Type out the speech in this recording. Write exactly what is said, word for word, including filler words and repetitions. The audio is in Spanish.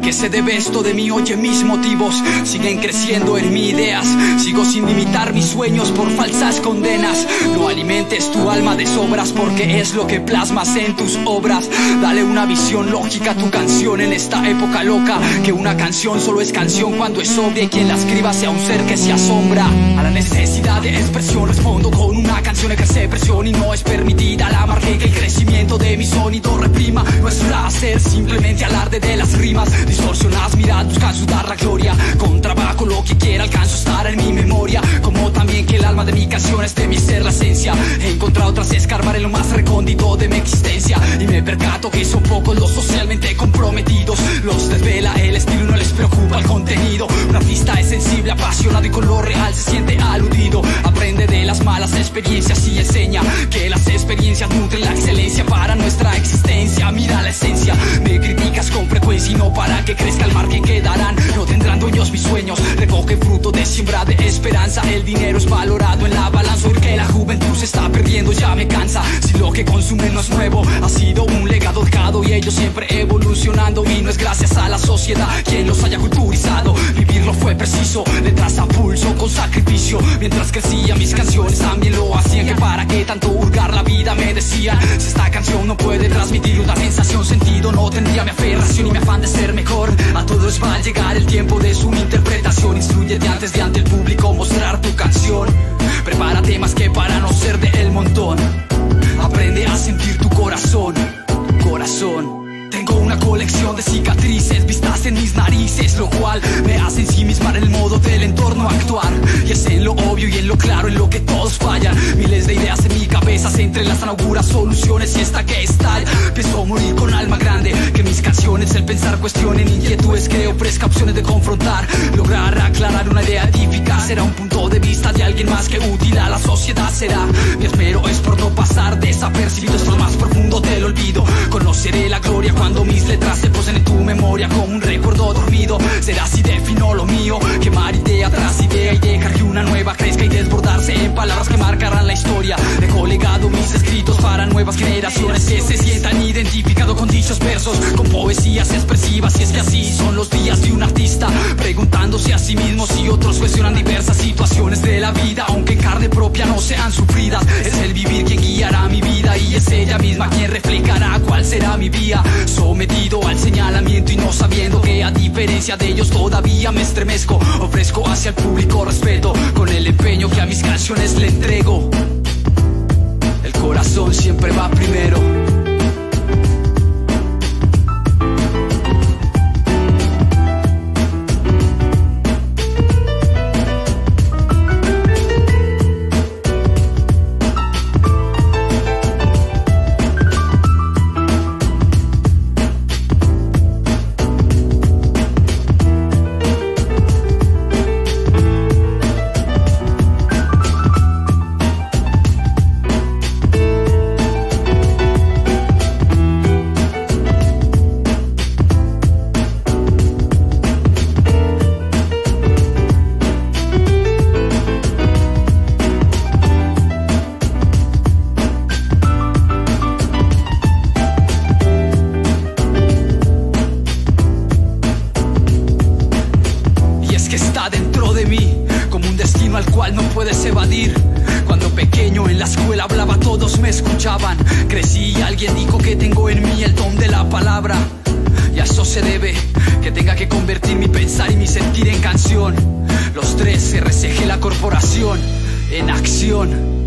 qué se debe esto de mí? Oye, mis motivos siguen creciendo en mis ideas. Sigo sin limitar mis sueños por falsas condenas. No alimentes tu alma de sobras, porque es lo que plasmas en tus obras. Dale una visión lógica a tu canción en esta época loca, que una canción solo es canción cuando es obvia, y quien la escriba sea un ser que se asombra a la necesidad de expresión. Respondo con una canción, ejerce presión y no es permitida la margen que el crecimiento de mi sonido reprima. No es placer, simplemente alarde de las rimas. Distorsionas mirad, buscan sudar la gloria. Con trabajo lo que quiera alcanzo a estar en mi memoria, como también que el alma de mi canción es de mi ser la esencia. He encontrado tras escarbar en lo más recóndito de mi existencia, y me percato que son pocos los socialmente comprometidos. Los desvela el estilo y no les preocupa el contenido. Un artista es sensible, apasionado y con lo real se siente aludido. Aprende de las malas experiencias y enseña que las experiencias nutren la excelencia para nuestra existencia. Mira la esencia, me criticas con frecuencia y no para que crezca el mar que quedarán. No tendrán dueños mis sueños, recoge fruto de siembra de esperanza. El dinero es valorado en la balanza, porque la juventud se está perdiendo, ya me cansa. Si lo que consumen no es nuevo, ha sido un legado dejado y ellos siempre evolucionando. Y no es gracias a la sociedad quien los haya culturizado, vivirlo fue preciso, letras a pulso con sacrificio. Mientras crecía mis canciones también lo hacían, que para qué tanto hurgar la vida me decían. Si esta canción no puede transmitir una sensación, sentido, no tendría mi aferración y mi afán de ser mejor. A todos va a llegar el tiempo de su interpretación. Instrúyete antes de ante el público mostrar tu canción. Prepárate más que para no ser de el montón. Aprende a sentir tu corazón, corazón. Tengo una colección de cicatrices vistas en mis narices, lo cual me hace ensimismar el modo del entorno actuar. Y es en lo obvio y en lo claro en lo que todos fallan. Miles de ideas en mi cabeza se entrelazan, auguras soluciones y esta que estalla. Pienso morir con alma grande, que mis canciones el pensar cuestionen inquietudes que ofrezca opciones de confrontar. Lograr aclarar una idea eficaz será un punto de vista de alguien más que útil a la sociedad será. Mi esmero es por no pasar desapercibido, es lo más profundo del olvido. Conoceré la gloria cuando mis letras se posen en tu memoria como un recuerdo dormido. Será si defino lo mío, quemar idea tras idea y dejar que una nueva crezca y desbordarse en palabras que marcarán la historia. Dejo legado mis escritos para nuevas generaciones que se sientan identificados con dichos versos, con poesías expresivas. Y es que así son los días de un artista, preguntándose a sí mismo si otros cuestionan diversas situaciones de la vida, aunque en carne propia no sean sufridas. Es el vivir quien guiará mi vida y es ella misma quien reflejará cuál será mi vía. Sometido al señalamiento y no sabiendo que a diferencia de ellos todavía me estremezco. Ofrezco hacia el público respeto con el empeño que a mis canciones le entrego. El corazón siempre va primero. Dentro de mí, como un destino al cual no puedes evadir. Cuando pequeño en la escuela hablaba, todos me escuchaban. Crecí y alguien dijo que tengo en mí el don de la palabra. Y a eso se debe que tenga que convertir mi pensar y mi sentir en canción. Los tres, R C G, la corporación, en acción.